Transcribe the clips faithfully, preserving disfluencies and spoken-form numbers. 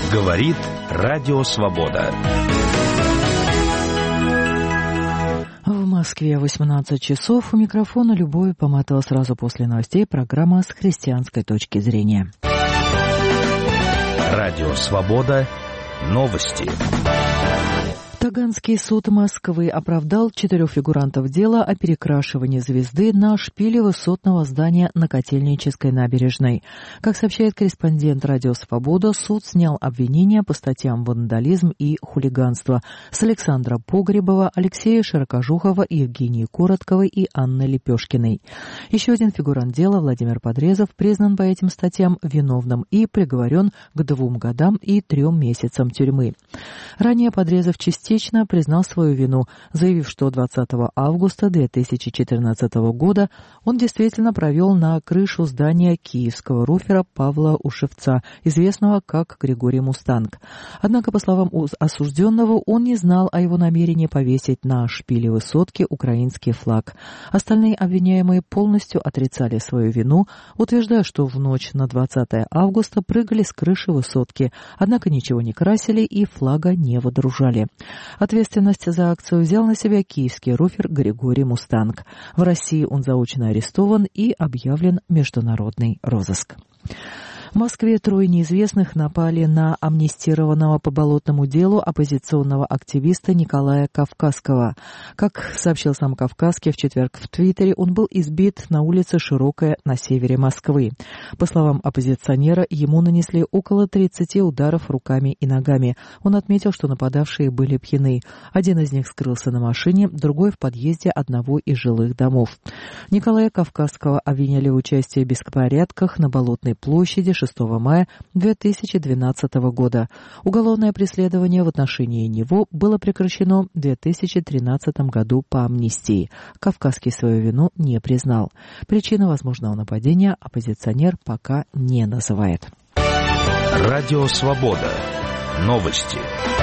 Говорит Радио Свобода. В Москве восемнадцать часов. У микрофона Любовь Помотова. Сразу после новостей программа с христианской точки зрения. Радио Свобода. Новости. Таганский суд Москвы оправдал четырех фигурантов дела о перекрашивании звезды на шпиле высотного здания на Котельнической набережной. Как сообщает корреспондент Радио Свобода, суд снял обвинения по статьям вандализм и хулиганство с Александра Погребова, Алексея Широкожухова, Евгении Коротковой и Анны Лепешкиной. Еще один фигурант дела, Владимир Подрезов, признан по этим статьям виновным и приговорен к двум годам и трем месяцам тюрьмы. Ранее Подрезов частично признал свою вину, заявив, что двадцатого августа две тысячи четырнадцатого года он действительно провел на крышу здания киевского руфера Павла Ушевца, известного как Григорий Мустанг. Однако, по словам осужденного, он не знал о его намерении повесить на шпиле высотки украинский флаг. Остальные обвиняемые полностью отрицали свою вину, утверждая, что в ночь на двадцатое августа прыгали с крыши высотки, однако ничего не красили и флага не водружали. Ответственность за акцию взял на себя киевский руфер Григорий Мустанг. В России он заочно арестован и объявлен международный розыск. В Москве трое неизвестных напали на амнистированного по болотному делу оппозиционного активиста Николая Кавказского. Как сообщил сам Кавказский в четверг в Твиттере, он был избит на улице Широкая на севере Москвы. По словам оппозиционера, ему нанесли около тридцати ударов руками и ногами. Он отметил, что нападавшие были пьяны. Один из них скрылся на машине, другой в подъезде одного из жилых домов. Николая Кавказского обвиняли в участии в беспорядках на Болотной площади шестого мая две тысячи двенадцатого года. Уголовное преследование в отношении него было прекращено в две тысячи тринадцатом году по амнистии. Кавказский свою вину не признал. Причины возможного нападения оппозиционер пока не называет. Радио Свобода. Новости.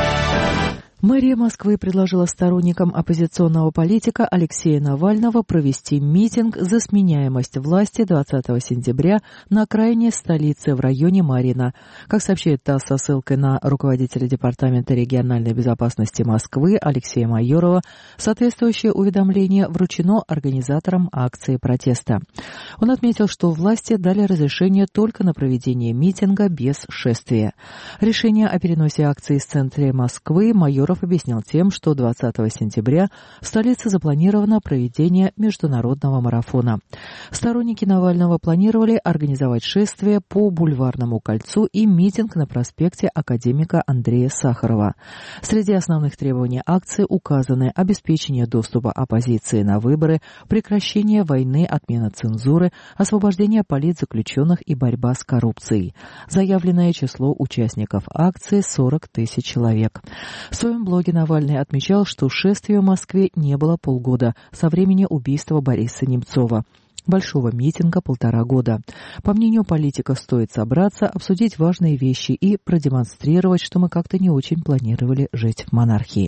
Мэрия Москвы предложила сторонникам оппозиционного политика Алексея Навального провести митинг за сменяемость власти двадцатого сентября на окраине столицы в районе Марьино. Как сообщает ТАСС со ссылкой на руководителя Департамента региональной безопасности Москвы Алексея Майорова, соответствующее уведомление вручено организаторам акции протеста. Он отметил, что власти дали разрешение только на проведение митинга без шествия. Решение о переносе акции в центре Москвы Майоров объяснил тем, что двадцатого сентября в столице запланировано проведение международного марафона. Сторонники Навального планировали организовать шествие по Бульварному кольцу и митинг на проспекте академика Андрея Сахарова. Среди основных требований акции указаны обеспечение доступа оппозиции на выборы, прекращение войны, отмена цензуры, освобождение политзаключенных и борьба с коррупцией. Заявленное число участников акции – сорок тысяч человек. В своем В блоге Навальный отмечал, что шествия в Москве не было полгода, со времени убийства Бориса Немцова. Большого митинга полтора года. По мнению политика, стоит собраться, обсудить важные вещи и продемонстрировать, что мы как-то не очень планировали жить в монархии.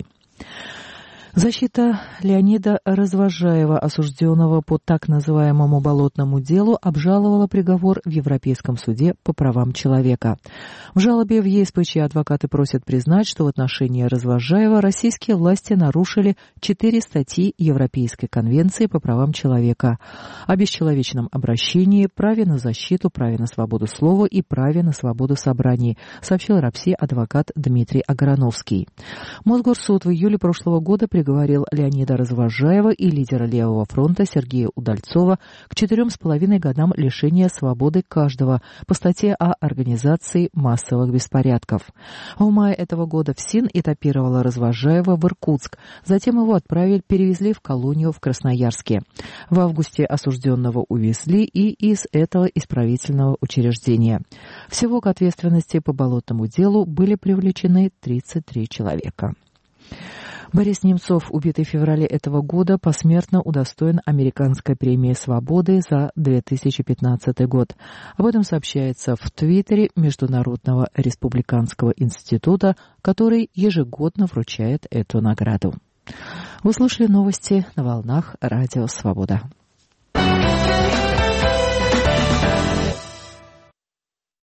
Защита Леонида Развозжаева, осужденного по так называемому болотному делу, обжаловала приговор в Европейском суде по правам человека. В жалобе в ЕСПЧ адвокаты просят признать, что в отношении Развозжаева российские власти нарушили четыре статьи Европейской конвенции по правам человека: о бесчеловечном обращении, праве на защиту, праве на свободу слова и праве на свободу собраний, сообщил РАПСИ адвокат Дмитрий Аграновский. Мосгорсуд в июле прошлого года приговорил Леонида Развозжаева и лидера Левого фронта Сергея Удальцова к четырем с половиной годам лишения свободы каждого по статье о организации массовых беспорядков. В мае этого года ФСИН этапировала Развозжаева в Иркутск, затем его отправили, перевезли в колонию в Красноярске. В августе осужденного увезли и из этого исправительного учреждения. Всего к ответственности по болотному делу были привлечены тридцать три человека. Борис Немцов, убитый в феврале этого года, посмертно удостоен Американской премии свободы за две тысячи пятнадцатый год. Об этом сообщается в Твиттере Международного республиканского института, который ежегодно вручает эту награду. Вы слушали новости на волнах Радио Свобода.